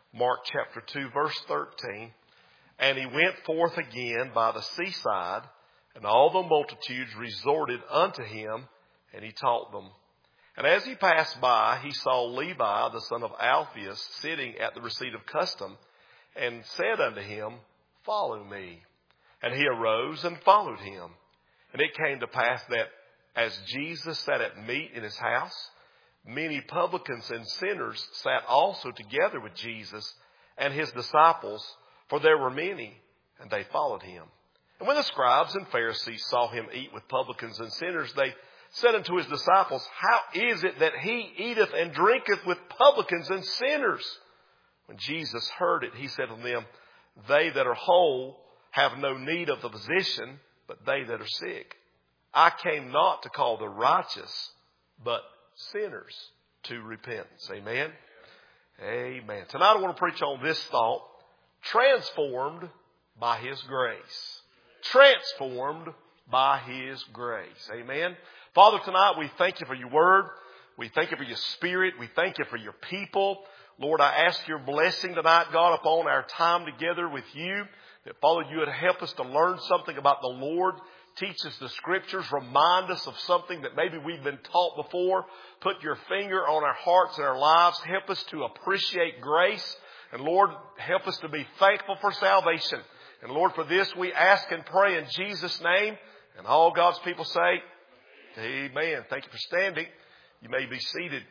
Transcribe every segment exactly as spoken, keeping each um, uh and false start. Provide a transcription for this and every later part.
Mark chapter two, verse thirteen. And he went forth again by the seaside, and all the multitudes resorted unto him, and he taught them. And as he passed by, he saw Levi, the son of Alphaeus, sitting at the receipt of custom, and said unto him, Follow me. And he arose and followed him. And it came to pass that as Jesus sat at meat in his house, many publicans and sinners sat also together with Jesus and his disciples, for there were many, and they followed him. And when the scribes and Pharisees saw him eat with publicans and sinners, they said unto his disciples, How is it that he eateth and drinketh with publicans and sinners? When Jesus heard it, he said to them, They that are whole have no need of the physician, but they that are sick. I came not to call the righteous, but sinners to repentance. Amen? Amen. Tonight I want to preach on this thought, transformed by His grace. Transformed by His grace. Amen. Father, tonight we thank You for Your Word. We thank You for Your Spirit. We thank You for Your people. Lord, I ask Your blessing tonight, God, upon our time together with You. That, Father, You would help us to learn something about the Lord. Teach us the Scriptures. Remind us of something that maybe we've been taught before. Put Your finger on our hearts and our lives. Help us to appreciate grace. And Lord, help us to be thankful for salvation. And Lord, for this we ask and pray in Jesus' name. And all God's people say, Amen. Thank you for standing. You may be seated.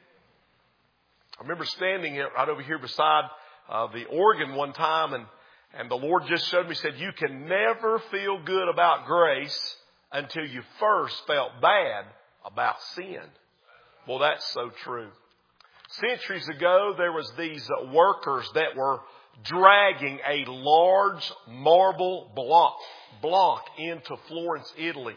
I remember standing right over here beside uh, the organ one time, and, and the Lord just showed me, said, you can never feel good about grace until you first felt bad about sin. Well, that's so true. Centuries ago, there was these uh, workers that were dragging a large marble block, block into Florence, Italy.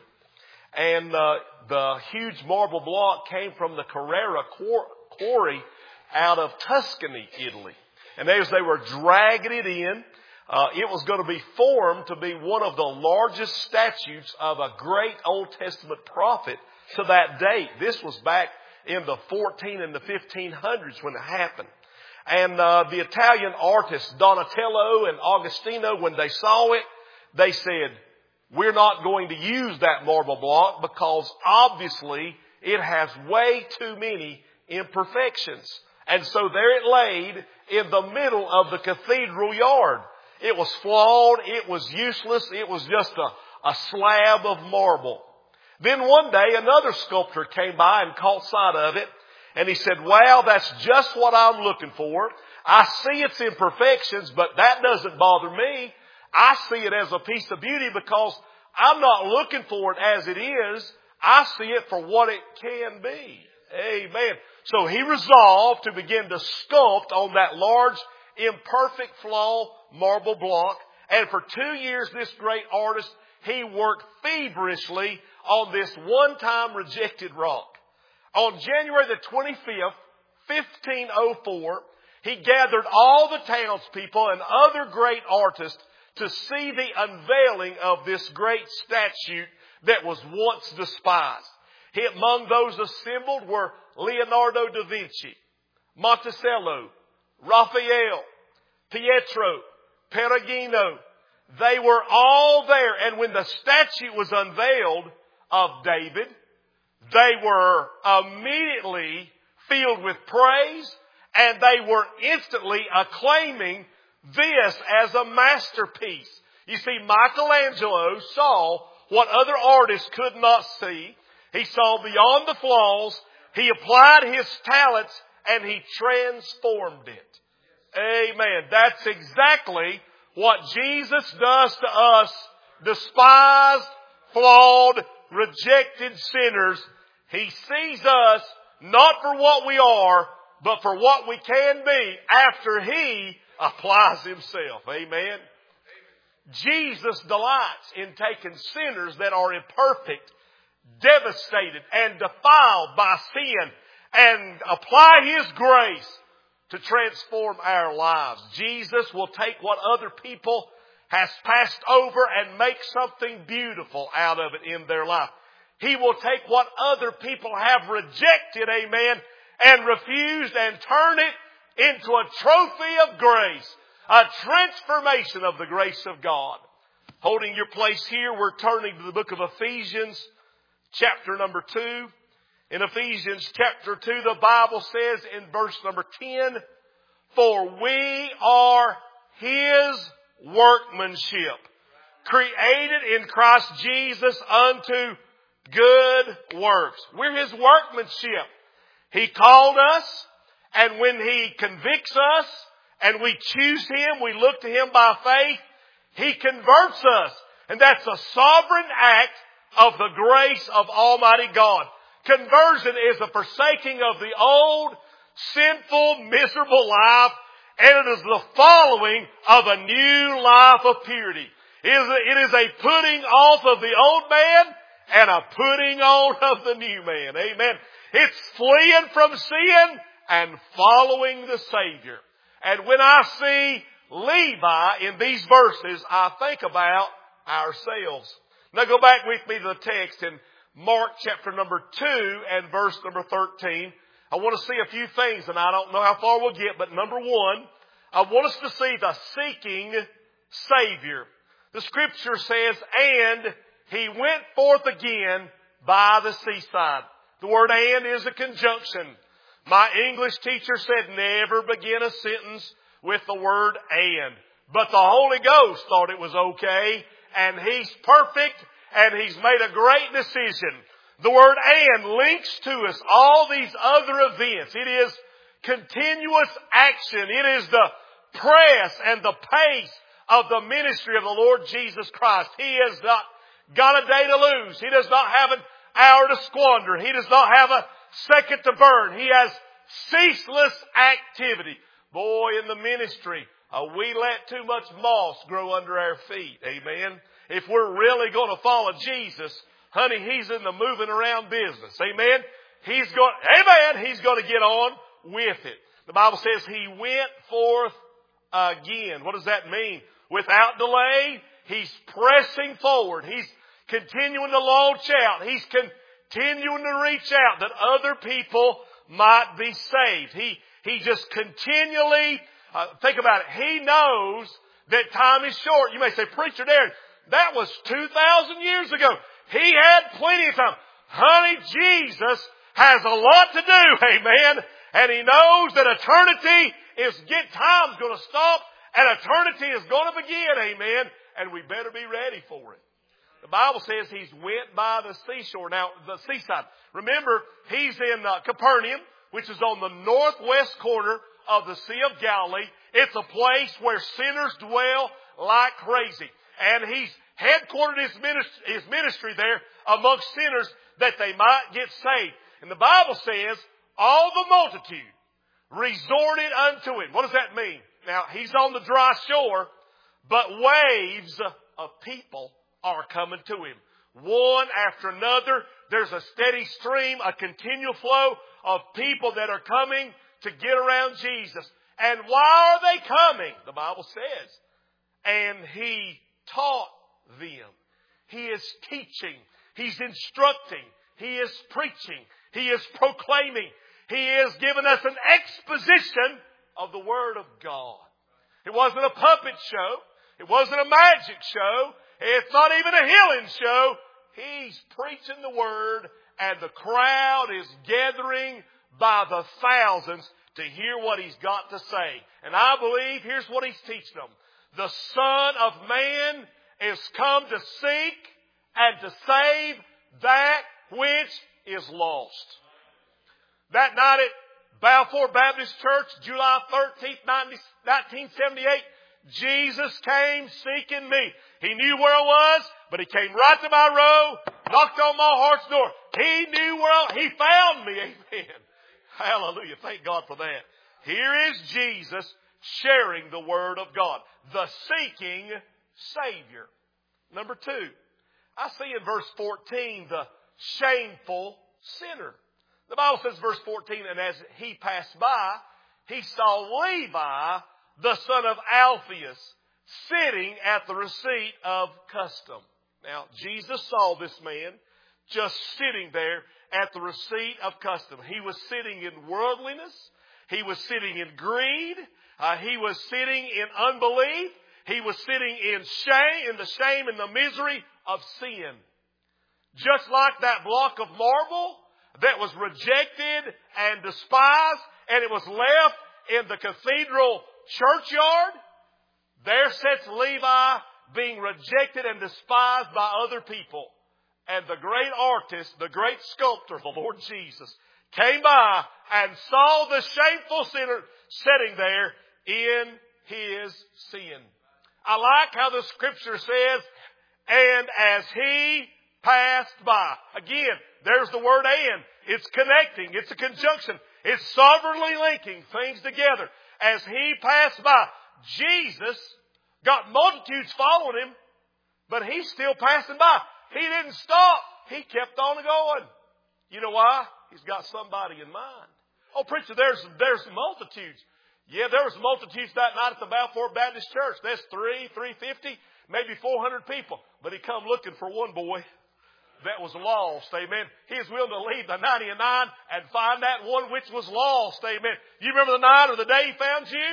And uh, the huge marble block came from the Carrara quarry out of Tuscany, Italy. And as they were dragging it in, uh, it was going to be formed to be one of the largest statues of a great Old Testament prophet to that date. This was back in the fourteen and the fifteen hundreds when it happened. And uh, the Italian artists Donatello and Agostino, when they saw it, they said, we're not going to use that marble block because obviously it has way too many imperfections. And so there it laid in the middle of the cathedral yard. It was flawed. It was useless. It was just a, a slab of marble. Then one day another sculptor came by and caught sight of it. And he said, well, that's just what I'm looking for. I see its imperfections, but that doesn't bother me. I see it as a piece of beauty because I'm not looking for it as it is. I see it for what it can be. Amen. So he resolved to begin to sculpt on that large, imperfect, flawed marble block. And for two years, this great artist, he worked feverishly on this one-time rejected rock. On January the twenty-fifth, fifteen oh four, he gathered all the townspeople and other great artists to see the unveiling of this great statue that was once despised. He, among those assembled were Leonardo da Vinci, Monticello, Raphael, Pietro, Perugino. They were all there. And when the statue was unveiled of David, they were immediately filled with praise, and they were instantly acclaiming this as a masterpiece. You see, Michelangelo saw what other artists could not see. He saw beyond the flaws. He applied his talents and he transformed it. Amen. That's exactly what Jesus does to us, despised, flawed, rejected sinners. He sees us not for what we are, but for what we can be after He applies Himself. Amen. Jesus delights in taking sinners that are imperfect, devastated, and defiled by sin, and apply His grace to transform our lives. Jesus will take what other people has passed over and make something beautiful out of it in their life. He will take what other people have rejected, amen, and refused, and turn it into a trophy of grace, a transformation of the grace of God. Holding your place here, we're turning to the book of Ephesians, chapter number two. In Ephesians chapter two, the Bible says in verse number ten, "For we are His workmanship, created in Christ Jesus unto good works." We're His workmanship. He called us, and when He convicts us, and we choose Him, we look to Him by faith, He converts us. And that's a sovereign act of the grace of Almighty God. Conversion is a forsaking of the old, sinful, miserable life, and it is the following of a new life of purity. It is a, it is a putting off of the old man and a putting on of the new man. Amen. It's fleeing from sin and following the Savior. And when I see Levi in these verses, I think about ourselves. Now go back with me to the text in Mark chapter number two and verse number thirteen. I want to see a few things, and I don't know how far we'll get, but number one, I want us to see the seeking Savior. The Scripture says, "And He went forth again by the seaside." The word "and" is a conjunction. My English teacher said never begin a sentence with the word "and." But the Holy Ghost thought it was okay, and He's perfect, and He's made a great decision. The word "and" links to us all these other events. It is continuous action. It is the press and the pace of the ministry of the Lord Jesus Christ. He has not got a day to lose. He does not have an hour to squander. He does not have a second to burn. He has ceaseless activity. Boy, in the ministry, uh, we let too much moss grow under our feet. Amen. If we're really going to follow Jesus, honey, He's in the moving around business. Amen. He's going, amen, He's going to get on with it. The Bible says He went forth again. What does that mean? Without delay, He's pressing forward. He's continuing to launch out. He's continuing to reach out that other people might be saved. He, he just continually, uh, think about it. He knows that time is short. You may say, "Preacher Darren, that was two thousand years ago." He had plenty of time. Honey, Jesus has a lot to do. Amen. And He knows that eternity is, get time's going to stop and eternity is going to begin. Amen. And we better be ready for it. The Bible says He's went by the seashore. Now, the seaside. Remember, He's in uh, Capernaum, which is on the northwest corner of the Sea of Galilee. It's a place where sinners dwell like crazy. And He's headquartered His ministry, his ministry there amongst sinners that they might get saved. And the Bible says, all the multitude resorted unto Him. What does that mean? Now, He's on the dry shore, but waves of people are coming to Him. One after another. There's a steady stream, a continual flow of people that are coming to get around Jesus. And why are they coming? The Bible says, and He taught them. He is teaching. He's instructing. He is preaching. He is proclaiming. He is giving us an exposition of the Word of God. It wasn't a puppet show. It wasn't a magic show. It's not even a healing show. He's preaching the Word, and the crowd is gathering by the thousands to hear what He's got to say. And I believe here's what He's teaching them. The Son of Man is come to seek and to save that which is lost. That night at Balfour Baptist Church, July thirteenth, nineteen seventy-eight, Jesus came seeking me. He knew where I was, but He came right to my row, knocked on my heart's door. He knew where I, He found me. Amen. Hallelujah. Thank God for that. Here is Jesus sharing the Word of God. The seeking Savior. Number two, I see in verse fourteen the shameful sinner. The Bible says, verse fourteen, and as He passed by, He saw Levi, the son of Alphaeus, sitting at the receipt of custom. Now, Jesus saw this man just sitting there at the receipt of custom. He was sitting in worldliness. He was sitting in greed. Uh, he was sitting in unbelief. He was sitting in shame, in the shame and the misery of sin. Just like that block of marble that was rejected and despised, and it was left in the cathedral churchyard, there sits Levi being rejected and despised by other people. And the great artist, the great sculptor, the Lord Jesus, came by and saw the shameful sinner sitting there in his sin. I like how the Scripture says, and as he passed by. Again, there's the word and. It's connecting. It's a conjunction. It's sovereignly linking things together. As he passed by, Jesus got multitudes following him, but he's still passing by. He didn't stop. He kept on going. You know why? He's got somebody in mind. Oh, preacher, there's, there's multitudes. Yeah, there was multitudes that night at the Balfour Baptist Church. There's three, three fifty, maybe four hundred people. But he come looking for one boy that was lost, amen. He is willing to leave the ninety-nine and find that one which was lost, amen. You remember the night or the day he found you?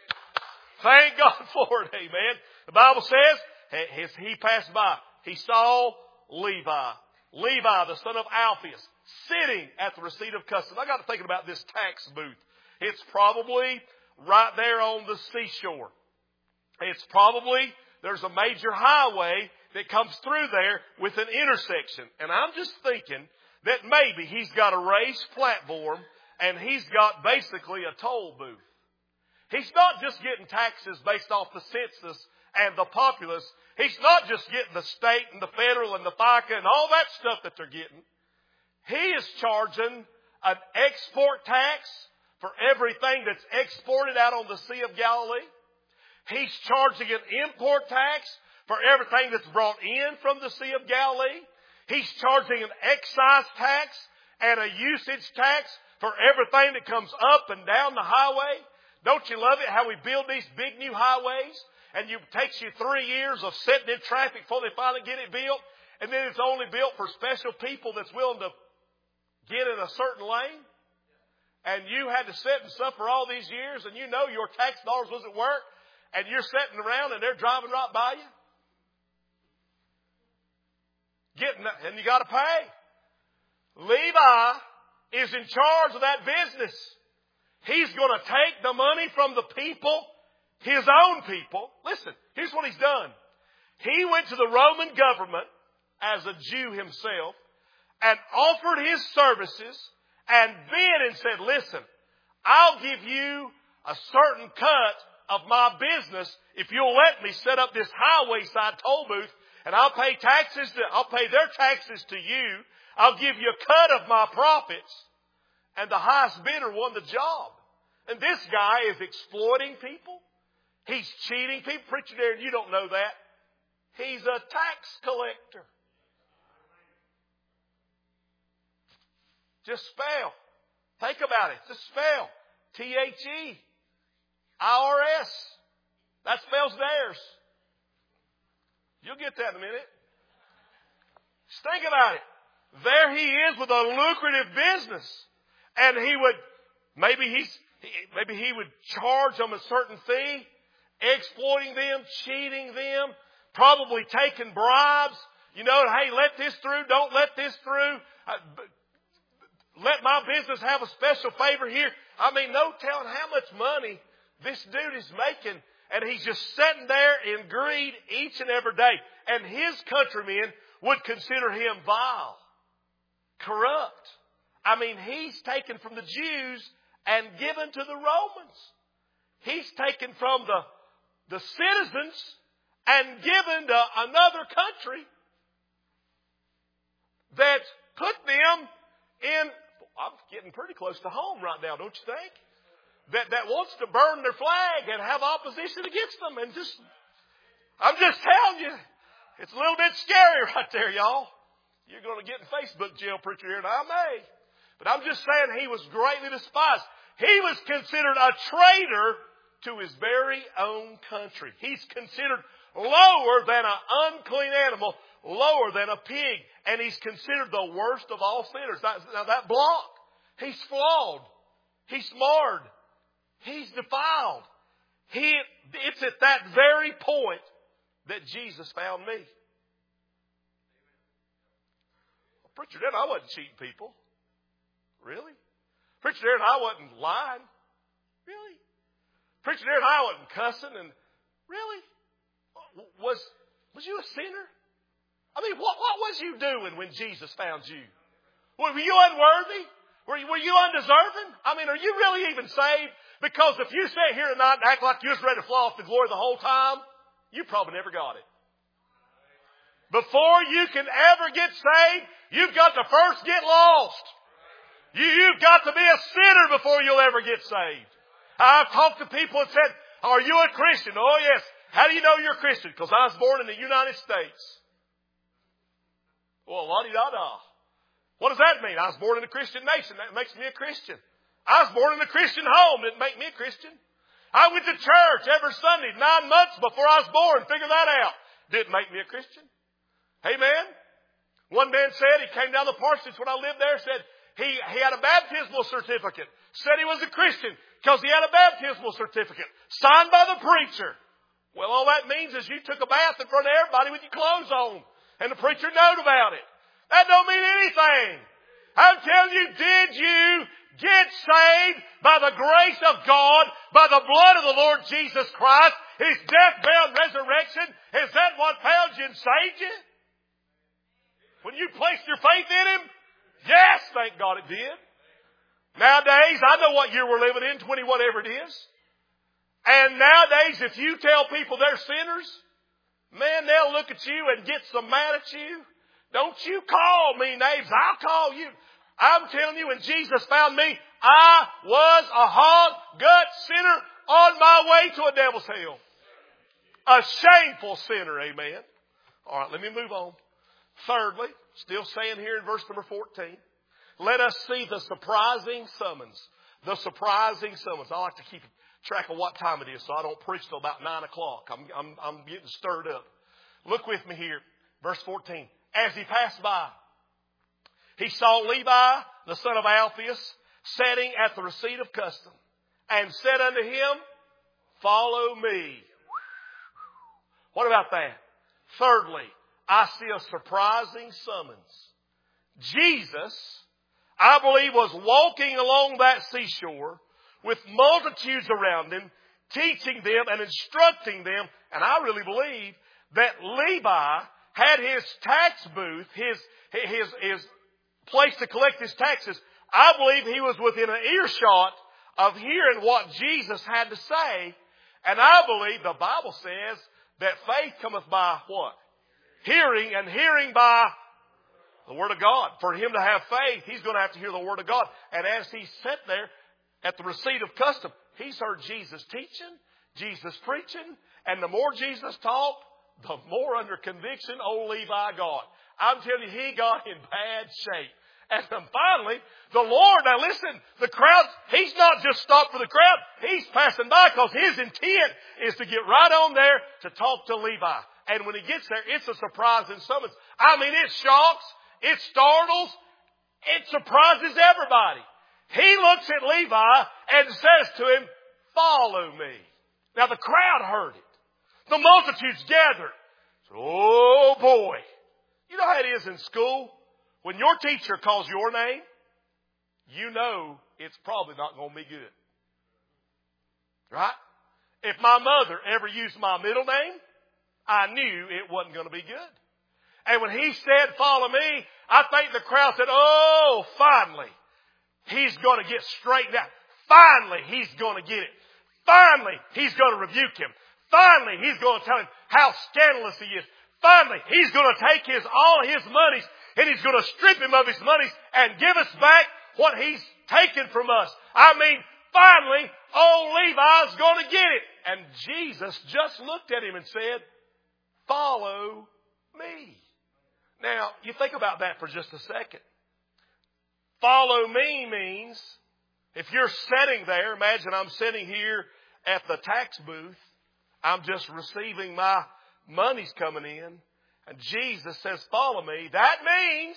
Thank God for it, amen. The Bible says, as he passed by, he saw Levi. Levi, the son of Alphaeus, sitting at the receipt of customs. I got to thinking about this tax booth. It's probably right there on the seashore. It's probably, there's a major highway that comes through there with an intersection. And I'm just thinking that maybe he's got a raised platform and he's got basically a toll booth. He's not just getting taxes based off the census and the populace. He's not just getting the state and the federal and the FICA and all that stuff that they're getting. He is charging an export tax for everything that's exported out on the Sea of Galilee. He's charging an import tax for everything that's brought in from the Sea of Galilee. He's charging an excise tax and a usage tax for everything that comes up and down the highway. Don't you love it how we build these big new highways and it takes you three years of sitting in traffic before they finally get it built, and then it's only built for special people that's willing to get in a certain lane? And you had to sit and suffer all these years, and you know your tax dollars was at work, and you're sitting around and they're driving right by you. Getting, and you got to pay. Levi is in charge of that business. He's going to take the money from the people, his own people. Listen, here's what he's done. He went to the Roman government as a Jew himself and offered his services and bid and said, listen, I'll give you a certain cut of my business if you'll let me set up this highway side toll booth, and I'll pay taxes to, I'll pay their taxes to you. I'll give you a cut of my profits. And the highest bidder won the job. And this guy is exploiting people. He's cheating people. Preacher Darren, you don't know that. He's a tax collector. Just spell. Think about it. Just spell. T H E. I R S. That spells theirs. You'll get that in a minute. Just think about it. There he is with a lucrative business. And he would, maybe he's, maybe he would charge them a certain fee, exploiting them, cheating them, probably taking bribes. You know, hey, let this through, don't let this through. Let my business have a special favor here. I mean, no telling how much money this dude is making. And he's just sitting there in greed each and every day. And his countrymen would consider him vile, corrupt. I mean, he's taken from the Jews and given to the Romans. He's taken from the, the citizens and given to another country that put them in... I'm getting pretty close to home right now, don't you think? That that wants to burn their flag and have opposition against them. And just, I'm just telling you, it's a little bit scary right there, y'all. You're going to get in Facebook jail, preacher, here, and I may. But I'm just saying he was greatly despised. He was considered a traitor to his very own country. He's considered lower than an unclean animal, lower than a pig. And he's considered the worst of all sinners. Now that block, he's flawed. He's marred. He's defiled. He, it's at that very point that Jesus found me. Well, Preacher Darren, I wasn't cheating people. Really? Preacher Darren, I wasn't lying. Really? Preacher Darren, I wasn't cussing. And really? Was, was you a sinner? I mean, what, what was you doing when Jesus found you? Were you unworthy? Were you, were you undeserving? I mean, are you really even saved? Because if you sit here tonight and act like you was ready to fly off the glory the whole time, you probably never got it. Before you can ever get saved, you've got to first get lost. You, you've got to be a sinner before you'll ever get saved. I've talked to people and said, are you a Christian? Oh, yes. How do you know you're a Christian? Because I was born in the United States. Well, la-di-da-da. What does that mean? I was born in a Christian nation. That makes me a Christian. I was born in a Christian home. Didn't make me a Christian. I went to church every Sunday nine months before I was born. Figure that out. Didn't make me a Christian. Amen. One man said, he came down the parsonage when I lived there, said he, he had a baptismal certificate. Said he was a Christian because he had a baptismal certificate signed by the preacher. Well, all that means is you took a bath in front of everybody with your clothes on. And the preacher knowed about it. That don't mean anything. I'm telling you, did you get saved by the grace of God, by the blood of the Lord Jesus Christ, His death, burial, and resurrection? Is that what found you and saved you? When you placed your faith in Him? Yes, thank God it did. Nowadays, I know what year we're living in, twenty whatever it is. And nowadays, if you tell people they're sinners, man, they'll look at you and get so mad at you. Don't you call me names. I'll call you. I'm telling you, when Jesus found me, I was a hog, gut sinner on my way to a devil's hell. A shameful sinner, amen. All right, let me move on. Thirdly, still saying here in verse number fourteen, let us see the surprising summons. The surprising summons. I like to keep track of what time it is so I don't preach till about nine o'clock. I'm, I'm, I'm getting stirred up. Look with me here. Verse fourteen. As he passed by, he saw Levi, the son of Alphaeus, sitting at the receipt of custom, and said unto him, follow me. What about that? Thirdly, I see a surprising summons. Jesus, I believe, was walking along that seashore with multitudes around him, teaching them and instructing them. And I really believe that Levi had his tax booth, his, his, his place to collect his taxes. I believe he was within an earshot of hearing what Jesus had to say. And I believe the Bible says that faith cometh by what? Hearing, and hearing by the Word of God. For him to have faith, he's going to have to hear the Word of God. And as he sat there at the receipt of custom, he's heard Jesus teaching, Jesus preaching, and the more Jesus talked, the more under conviction old Levi got. I'm telling you, he got in bad shape. And then finally, the Lord, now listen, the crowd, he's not just stopped for the crowd. He's passing by because his intent is to get right on there to talk to Levi. And when he gets there, it's a surprising summons. I mean, it shocks, it startles, it surprises everybody. He looks at Levi and says to him, follow me. Now the crowd heard it. The multitudes gathered. Oh boy. You know how it is in school? When your teacher calls your name, you know it's probably not going to be good. Right? If my mother ever used my middle name, I knew it wasn't going to be good. And when he said, follow me, I think the crowd said, oh, finally, he's going to get straightened out. Finally, he's going to get it. Finally, he's going to rebuke him. Finally, he's going to tell him how scandalous he is. Finally, he's going to take his all his monies and he's going to strip him of his monies and give us back what he's taken from us. I mean, finally, old Levi's going to get it. And Jesus just looked at him and said, follow me. Now, you think about that for just a second. Follow me means, if you're sitting there, imagine I'm sitting here at the tax booth. I'm just receiving my money's coming in. And Jesus says, follow me. That means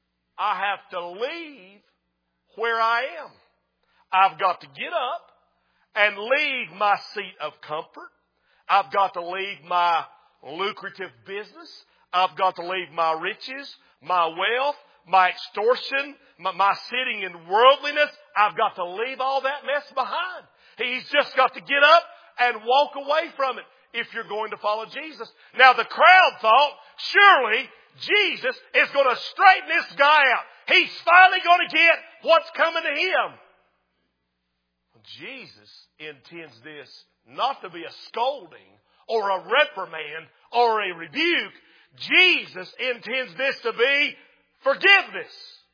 I have to leave where I am. I've got to get up. and leave my seat of comfort. I've got to leave my lucrative business. I've got to leave my riches, my wealth, my extortion, my, my sitting in worldliness. I've got to leave all that mess behind. He's just got to get up and walk away from it if you're going to follow Jesus. Now the crowd thought, surely Jesus is going to straighten this guy out. He's finally going to get what's coming to him. Jesus intends this not to be a scolding or a reprimand or a rebuke. Jesus intends this to be forgiveness.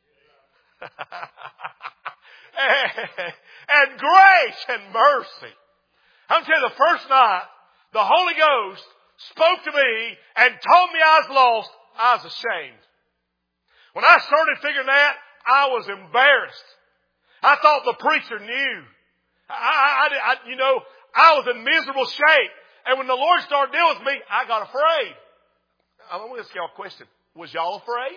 and, and grace and mercy. I'm telling you, the first night, the Holy Ghost spoke to me and told me I was lost. I was ashamed. When I started figuring that, I was embarrassed. I thought the preacher knew. I, I, I, you know, I was in miserable shape. And when the Lord started dealing with me, I got afraid. I'm going to ask y'all a question. Was y'all afraid?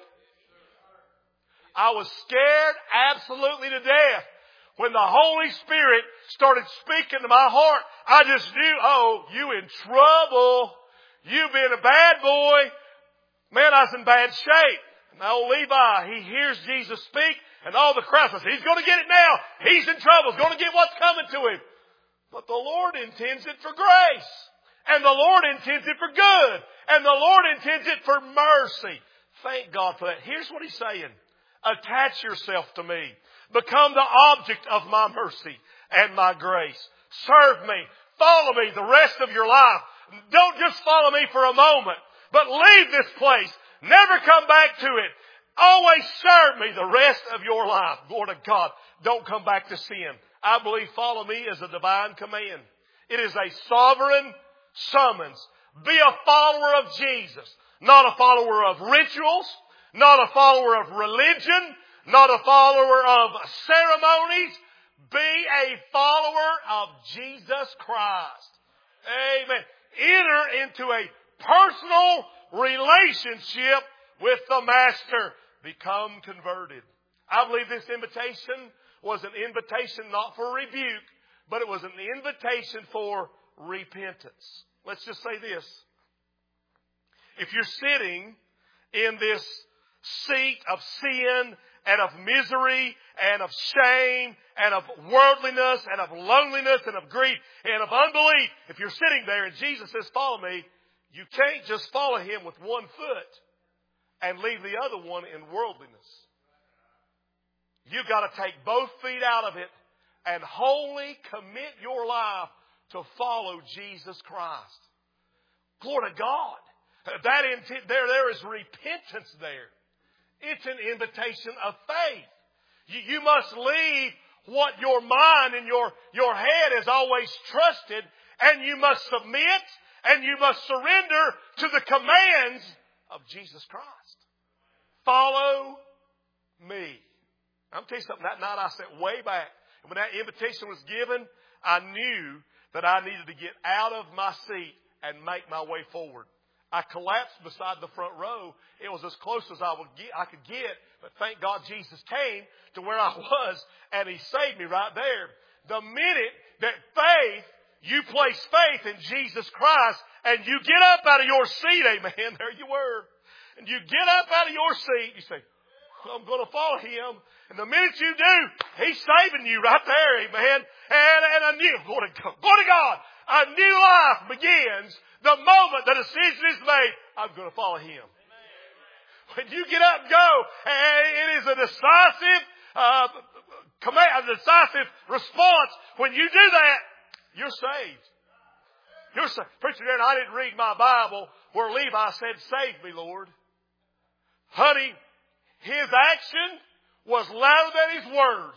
I was scared absolutely to death. When the Holy Spirit started speaking to my heart, I just knew, oh, you in trouble. You been a bad boy. Man, I was in bad shape. And old Levi, he hears Jesus speak, and all the crowd says, he's going to get it now. He's in trouble. He's going to get what's coming to him. But the Lord intends it for grace. And the Lord intends it for good. And the Lord intends it for mercy. Thank God for that. Here's what he's saying. Attach yourself to me. Become the object of my mercy and my grace. Serve me. Follow me the rest of your life. Don't just follow me for a moment, but leave this place. Never come back to it. Always serve me the rest of your life. Glory to God. Don't come back to sin. I believe follow me is a divine command. It is a sovereign summons. Be a follower of Jesus. Not a follower of rituals. Not a follower of religion. Not a follower of ceremonies. Be a follower of Jesus Christ. Amen. Enter into a personal relationship with the Master. Become converted. I believe this invitation was an invitation not for rebuke, but it was an invitation for repentance. Let's just say this. If you're sitting in this seat of sin and of misery and of shame and of worldliness and of loneliness and of grief and of unbelief, if you're sitting there and Jesus says, follow me, you can't just follow him with one foot and leave the other one in worldliness. You've got to take both feet out of it and wholly commit your life to follow Jesus Christ. Glory to God. That intent, there, there is repentance there. It's an invitation of faith. You, you must leave what your mind and your, your head has always trusted, and you must submit and you must surrender to the commands of Jesus Christ. Follow me. I'm telling you something, that night I sat way back. And when that invitation was given, I knew that I needed to get out of my seat and make my way forward. I collapsed beside the front row. It was as close as I would get, I could get. But thank God Jesus came to where I was and he saved me right there. The minute that faith, you place faith in Jesus Christ and you get up out of your seat, amen, there you were. And you get up out of your seat, you say, I'm going to follow him. And the minute you do, he's saving you right there, amen. And, and a new, go to God, go to God. A new life begins the moment the decision is made. I'm going to follow him. When you get up and go, it is a decisive, uh, command, a decisive response. When you do that, you're saved. You're saved. Preacher Darren, I didn't read my Bible where Levi said, save me, Lord. Honey, his action was louder than his words.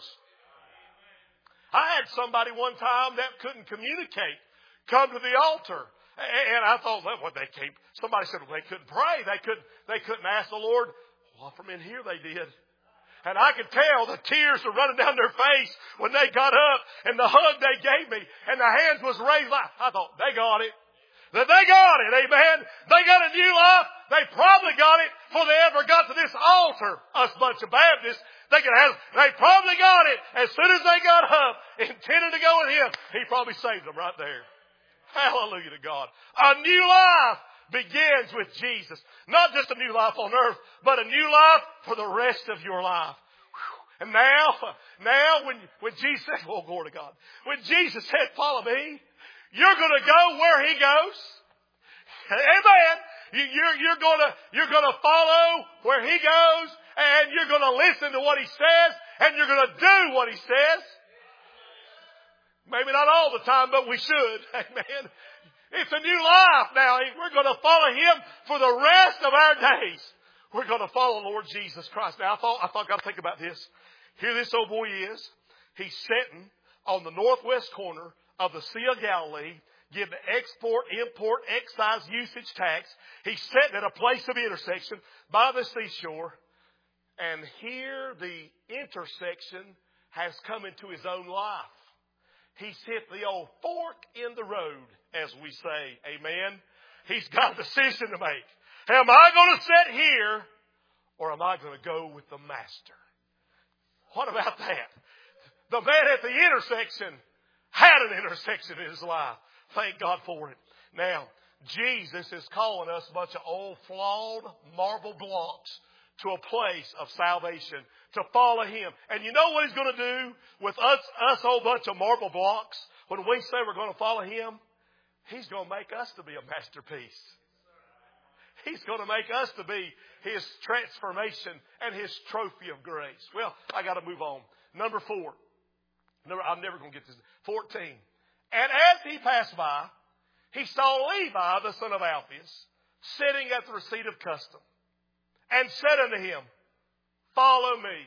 I had somebody one time that couldn't communicate come to the altar. And I thought, well, what they came, somebody said, well, they couldn't pray. They couldn't, they couldn't ask the Lord. Well, from in here they did. And I could tell the tears were running down their face when they got up and the hug they gave me and the hands was raised like, I thought, they got it. That they got it, amen. They got a new life. They probably got it before they ever got to this altar. Us bunch of Baptists, They could have, they probably got it as soon as they got up, intending to go with Him. He probably saved them right there. Hallelujah to God. A new life begins with Jesus. Not just a new life on earth, but a new life for the rest of your life. And now, now when, when Jesus said, oh, glory to God. When Jesus said, follow me, you're going to go where He goes. Amen. You, you're, you're going to, you're going to follow where He goes, and you're going to listen to what He says, and you're going to do what He says. Maybe not all the time, but we should. Amen. It's a new life now. We're going to follow Him for the rest of our days. We're going to follow Lord Jesus Christ. Now, I thought, I thought, got to think about this. Here this old boy is. He's sitting on the northwest corner of the Sea of Galilee, give the export, import, excise, usage tax. He's sitting at a place of intersection by the seashore. And here the intersection has come into his own life. He's hit the old fork in the road, as we say. Amen. He's got a decision to make. Am I going to sit here, or am I going to go with the Master? What about that? The man at the intersection had an intersection in his life. Thank God for it. Now, Jesus is calling us a bunch of old flawed marble blocks to a place of salvation, to follow Him. And you know what He's going to do with us, us old bunch of marble blocks? When we say we're going to follow Him, He's going to make us to be a masterpiece. He's going to make us to be His transformation and His trophy of grace. Well, I got to move on. Number four. Number, I'm never going to get this. fourteen. And as He passed by, He saw Levi, the son of Alphaeus, sitting at the receipt of custom, and said unto him, follow me.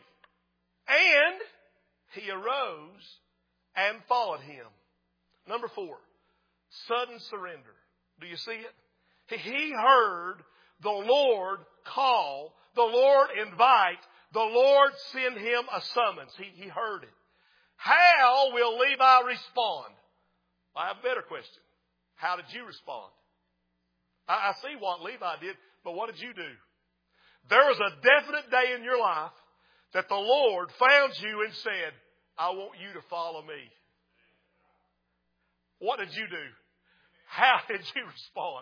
And he arose and followed Him. Number four. Sudden surrender. Do you see it? He heard the Lord call, the Lord invite, the Lord send him a summons. He, he heard it. How will Levi respond? I have a better question. How did you respond? I, I see what Levi did, but what did you do? There was a definite day in your life that the Lord found you and said, I want you to follow me. What did you do? How did you respond?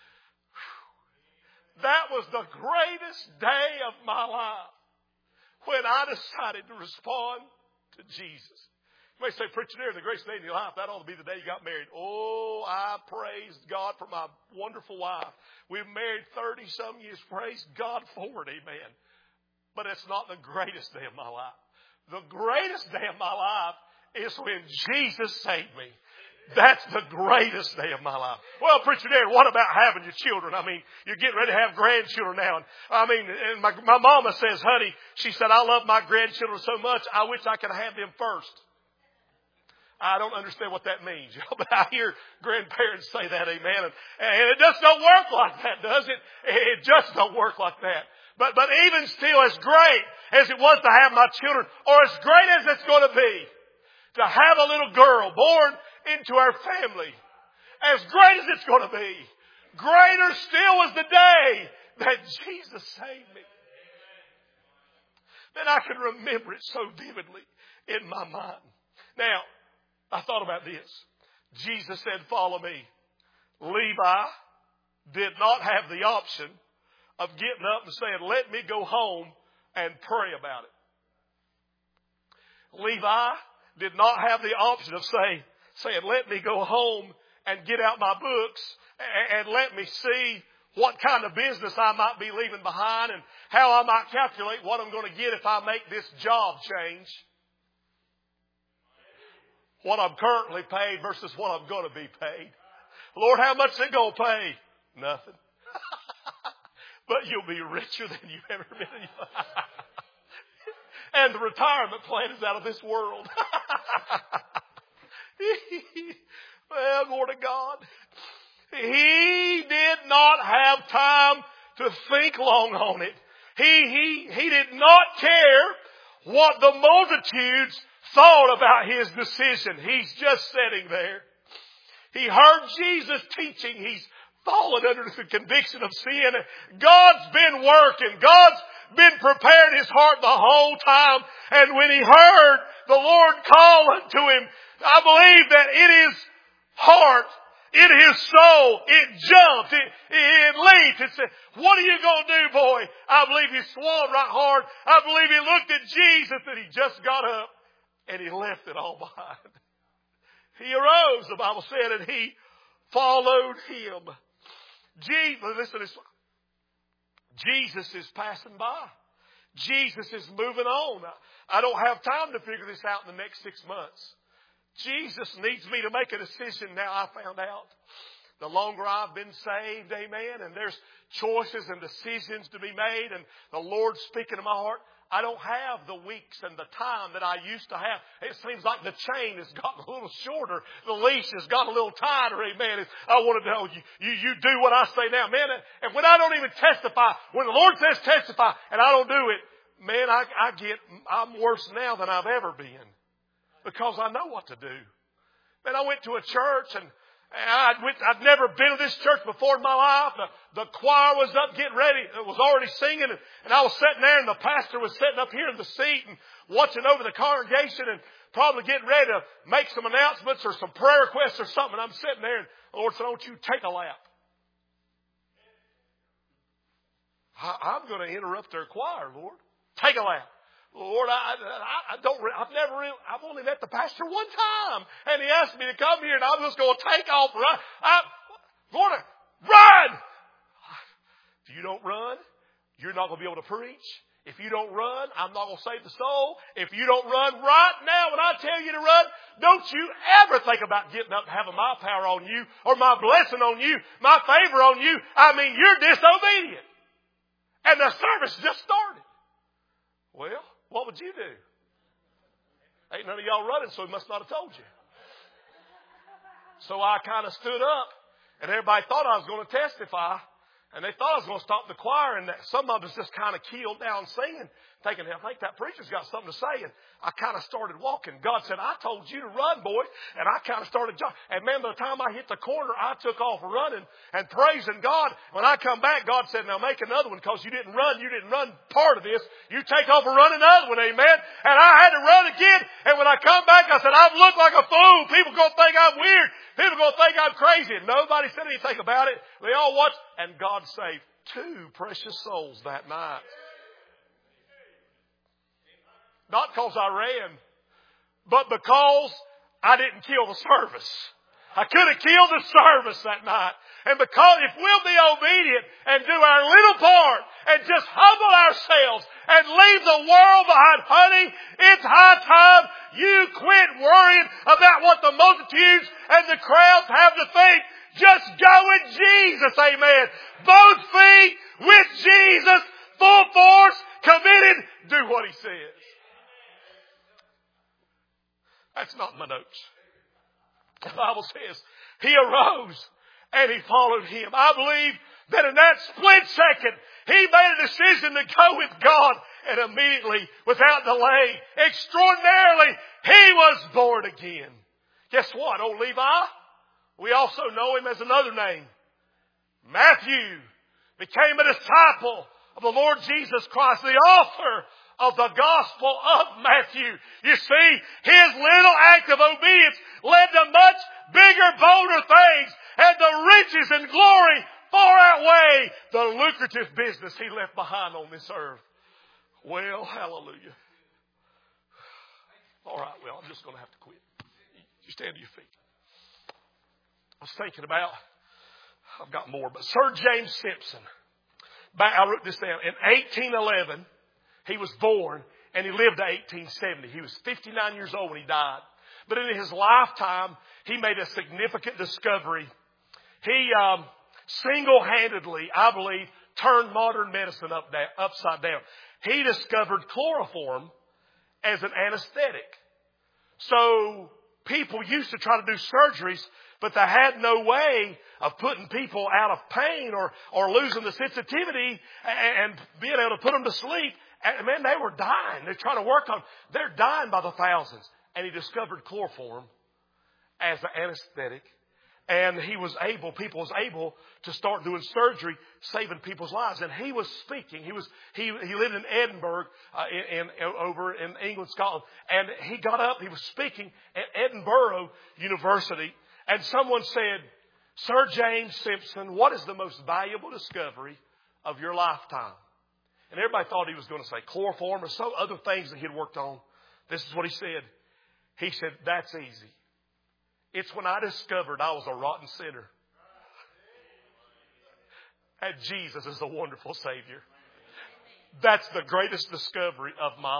That was the greatest day of my life when I decided to respond to Jesus. You may say, preacher, there, the greatest day in your life, that ought to be the day you got married. Oh, I praise God for my wonderful wife. We've married thirty-some years. Praise God for it, amen. But it's not the greatest day of my life. The greatest day of my life is when Jesus saved me. That's the greatest day of my life. Well, preacher, Dad, what about having your children? I mean, you're getting ready to have grandchildren now. And I mean, and my, my mama says, honey, she said, I love my grandchildren so much, I wish I could have them first. I don't understand what that means, but I hear grandparents say that, amen. And, and it just don't work like that, does it? It just don't work like that. But, but even still, as great as it was to have my children, or as great as it's going to be to have a little girl born into our family, as great as it's going to be, greater still was the day that Jesus saved me. And I can remember it so vividly in my mind. Now, I thought about this. Jesus said, follow me. Levi did not have the option of getting up and saying, let me go home and pray about it. Levi did not have the option of saying, saying, let me go home and get out my books and let me see what kind of business I might be leaving behind and how I might calculate what I'm going to get if I make this job change. What I'm currently paid versus what I'm going to be paid. Lord, how much is it going to pay? Nothing. But you'll be richer than you've ever been in your life. And the retirement plan is out of this world. Well, glory to God. He did not have time to think long on it. He, he, he did not care what the multitudes thought about his decision. He's just sitting there. He heard Jesus teaching. He's fallen under the conviction of sin. God's been working. God's been preparing his heart the whole time. And when he heard the Lord calling to him, I believe that in his heart, in his soul, it jumped, it, it leaped. It said, what are you going to do, boy? I believe he swallowed right hard. I believe he looked at Jesus and he just got up and he left it all behind. He arose, the Bible said, and he followed him. Jesus, listen to this. Jesus is passing by. Jesus is moving on. I don't have time to figure this out in the next six months. Jesus needs me to make a decision now, I found out. The longer I've been saved, amen, and there's choices and decisions to be made, and the Lord's speaking to my heart. I don't have the weeks and the time that I used to have. It seems like the chain has gotten a little shorter. The leash has got a little tighter. Amen. I want to know you, you, you do what I say now. Man, and when I don't even testify, when the Lord says testify and I don't do it, man, I, I get, I'm worse now than I've ever been because I know what to do. Man, I went to a church and I'd, went, I'd never been to this church before in my life. The, the choir was up getting ready. It was already singing. And, and I was sitting there and the pastor was sitting up here in the seat and watching over the congregation and probably getting ready to make some announcements or some prayer requests or something. And I'm sitting there and the Lord said, I want you to take a lap. I, I'm going to interrupt their choir, Lord. Take a lap. Lord, I, I, I don't, I've never, I've only met the pastor one time. And he asked me to come here and I was just going to take off. Run. I, Lord, run! If you don't run, you're not going to be able to preach. If you don't run, I'm not going to save the soul. If you don't run right now when I tell you to run, don't you ever think about getting up and having my power on you or my blessing on you, my favor on you. I mean, you're disobedient. And the service just started. Well, what would you do? Ain't none of y'all running, so he must not have told you. So I kind of stood up, and everybody thought I was going to testify, and they thought I was going to stop the choir, and that some of us just kind of keeled down singing, thinking, I think that preacher's got something to say. And I kind of started walking. God said, I told you to run, boy. And I kind of started jogging. And man, by the time I hit the corner, I took off running and praising God. When I come back, God said, now make another one because you didn't run. You didn't run part of this. You take off and run another one, amen. And I had to run again. And when I come back, I said, I've looked like a fool. People going to think I'm weird. People going to think I'm crazy. And nobody said anything about it. They all watched. And God saved two precious souls that night. Not because I ran, but because I didn't kill the service. I could have killed the service that night. And because if we'll be obedient and do our little part and just humble ourselves and leave the world behind, honey, it's high time you quit worrying about what the multitudes and the crowds have to think. Just go with Jesus, amen. Both feet with Jesus, full force, committed, do what He says. That's not my notes. The Bible says He arose and He followed Him. I believe that in that split second, He made a decision to go with God, and immediately, without delay, extraordinarily, He was born again. Guess what? Old Levi, we also know him as another name. Matthew became a disciple of the Lord Jesus Christ, the author of the Gospel of Matthew. You see, his little act of obedience led to much bigger, bolder things, and the riches and glory far outweigh the lucrative business he left behind on this earth. Well, hallelujah. All right, well, I'm just going to have to quit. You stand to your feet. I was thinking about, I've got more, but Sir James Simpson, back, I wrote this down, in eighteen eleven, he was born and he lived to eighteen seventy. He was fifty-nine years old when he died. But in his lifetime, he made a significant discovery. He um, single-handedly, I believe, turned modern medicine up, down, upside down. He discovered chloroform as an anesthetic. So people used to try to do surgeries, but they had no way of putting people out of pain or, or losing the sensitivity and, and being able to put them to sleep. And man, they were dying. They're trying to work on, they're dying by the thousands. And he discovered chloroform as an anesthetic And he was able, people was able to start doing surgery, saving people's lives. And he was speaking. He was he he lived in Edinburgh, uh, in, in over in England, Scotland. And he got up. He was speaking at Edinburgh University. And someone said, "Sir James Simpson, what is the most valuable discovery of your lifetime?" And everybody thought he was going to say chloroform or some other things that he had worked on. This is what he said. He said, "That's easy. It's when I discovered I was a rotten sinner. And Jesus is a wonderful Savior. That's the greatest discovery of my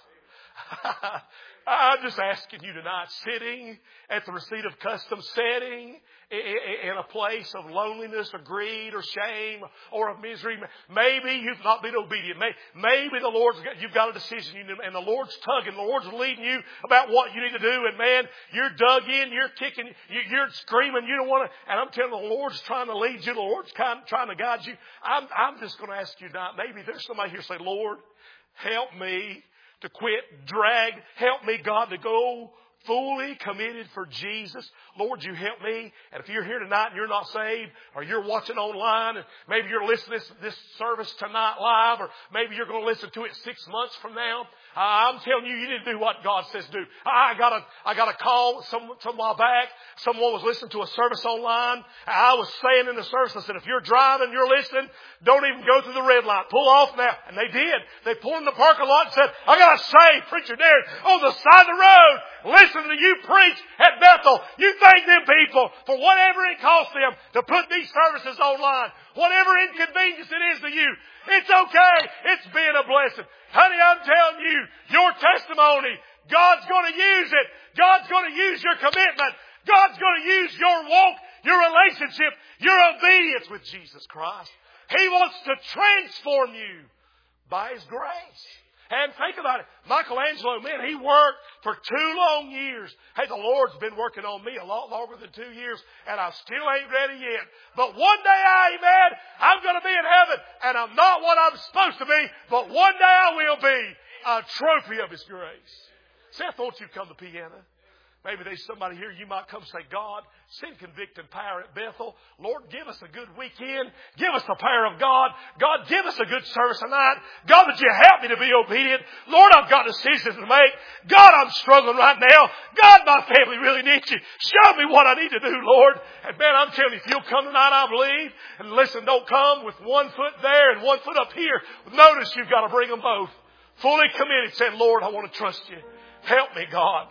life." I'm just asking you tonight, sitting at the receipt of custom, sitting in a place of loneliness or greed or shame or of misery. Maybe you've not been obedient. Maybe the Lord's got, you've got a decision and the Lord's tugging, the Lord's leading you about what you need to do. And man, you're dug in, you're kicking, you're screaming, you don't want to. And I'm telling you, the Lord's trying to lead you. The Lord's kind of trying to guide you. I'm, I'm just going to ask you tonight, maybe there's somebody here say, "Lord, help me to quit drag. Help me, God, to go fully committed for Jesus. Lord, you help me." And if you're here tonight and you're not saved, or you're watching online, and maybe you're listening to this, this service tonight live, or maybe you're going to listen to it six months from now, uh, I'm telling you, you need to do what God says do. I got a, I got a call some, some while back. Someone was listening to a service online. I was saying in the service, I said, "If you're driving, you're listening, don't even go through the red light. Pull off now." And they did. They pulled in the parking lot and said, "I got to say, preacher Derek, on the side of the road, listen to you preach at Bethel. You thank them people for whatever it costs them to put these services online. Whatever inconvenience it is to you. It's okay. It's been a blessing." Honey, I'm telling you, your testimony, God's going to use it. God's going to use your commitment. God's going to use your walk, your relationship, your obedience with Jesus Christ. He wants to transform you by His grace. And think about it. Michelangelo, man, he worked for two long years. Hey, the Lord's been working on me a lot longer than two years, and I still ain't ready yet. But one day, amen, I'm going to be in heaven, and I'm not what I'm supposed to be, but one day I will be a trophy of His grace. Seth, won't you come to the piano? Maybe there's somebody here, you might come say, "God, send convicting power at Bethel. Lord, give us a good weekend. Give us the power of God. God, give us a good service tonight. God, would you help me to be obedient? Lord, I've got decisions to make. God, I'm struggling right now. God, my family really needs you. Show me what I need to do, Lord." And man, I'm telling you, if you'll come tonight, I believe. And listen, don't come with one foot there and one foot up here. Notice you've got to bring them both. Fully committed, saying, "Lord, I want to trust you. Help me, God."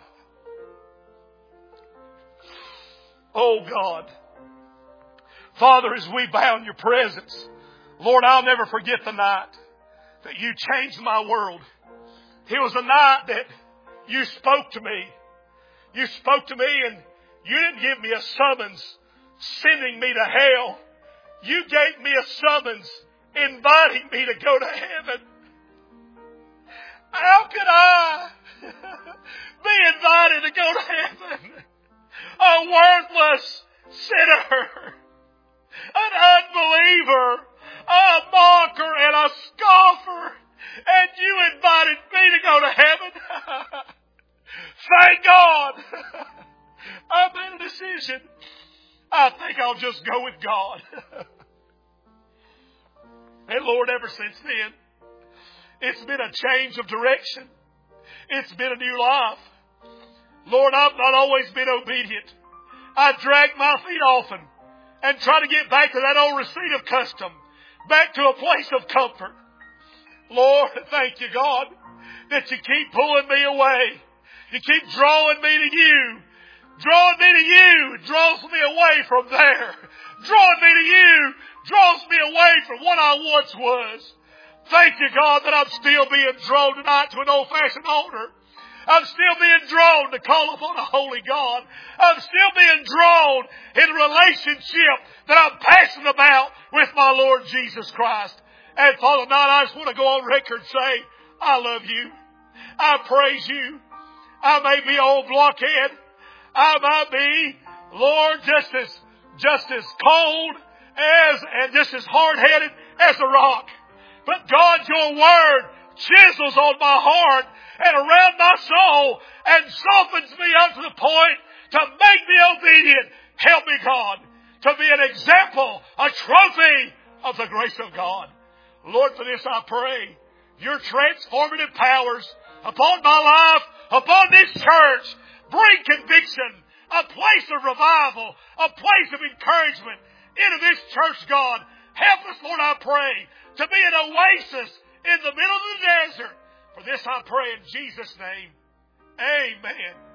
Oh God. Father, as we bow in your presence, Lord, I'll never forget the night that you changed my world. It was a night that you spoke to me. You spoke to me and you didn't give me a summons sending me to hell. You gave me a summons inviting me to go to heaven. How could I be invited to go to heaven? A worthless sinner, an unbeliever, a mocker and a scoffer, and you invited me to go to heaven. Thank God. I made a decision. I think I'll just go with God. And Lord, ever since then, it's been a change of direction. It's been a new life. Lord, I've not always been obedient. I drag my feet often and try to get back to that old receipt of custom, back to a place of comfort. Lord, thank you, God, that you keep pulling me away. You keep drawing me to you. Drawing me to you draws me away from there. Drawing me to you draws me away from what I once was. Thank you, God, that I'm still being drawn tonight to an old-fashioned altar. I'm still being drawn to call upon a holy God. I'm still being drawn in a relationship that I'm passionate about with my Lord Jesus Christ. And Father, tonight I just want to go on record and say, I love you. I praise you. I may be old blockhead. I might be, Lord, just as, just as cold as, and just as hard-headed as a rock. But God, your word chisels on my heart and around my soul and softens me up to the point to make me obedient, Help me, God, to be an example, a trophy of the grace of God. Lord, for this I pray, your transformative powers upon my life, upon this church, bring conviction, a place of revival, a place of encouragement into this church, God. Help us, Lord, I pray, to be an oasis in the middle of the desert. For this I pray in Jesus' name. Amen.